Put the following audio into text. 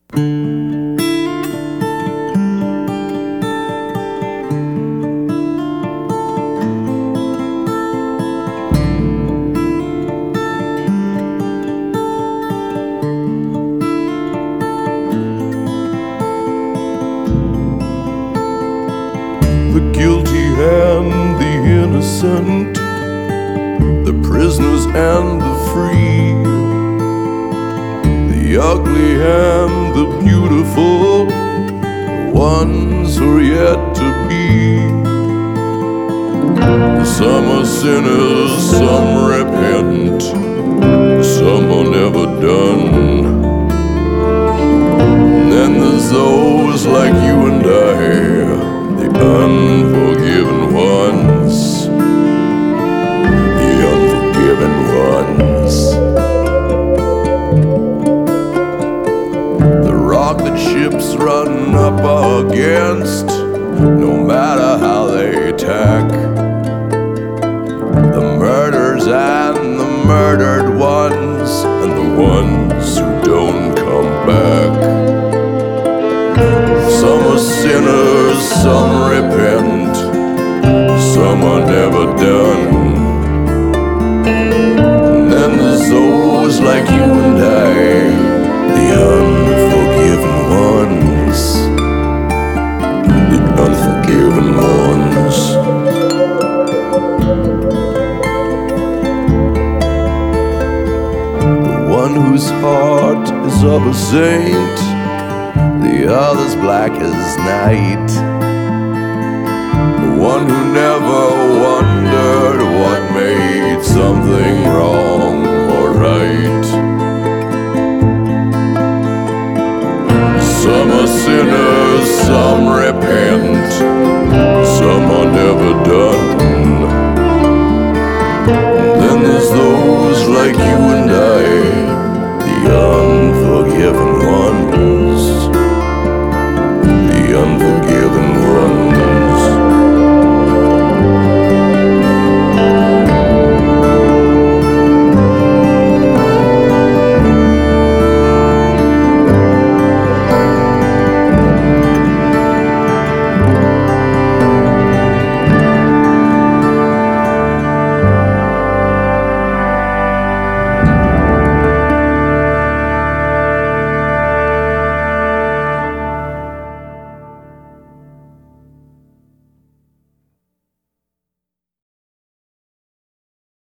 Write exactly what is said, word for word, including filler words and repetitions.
The guilty and the innocent, the prisoners and the free, the ugly and the beautiful, the ones who are yet to be. Some are sinners, some repent, some are never done. And then there's those like you and I, the unforgiven ones, the unforgiven ones. The rock that ships run up against, no matter how they attack. The murders and the murdered ones, and the ones who don't come back. Some are sinners, some repent, some are never done. And then there's those like you and I, the unforgiven ones, the unforgiven ones. The one whose heart is of a saint, the other's black as night. The one who never wondered what made something wrong or right. Some are sinners, some repent, some are never done. Then there's those like you and I,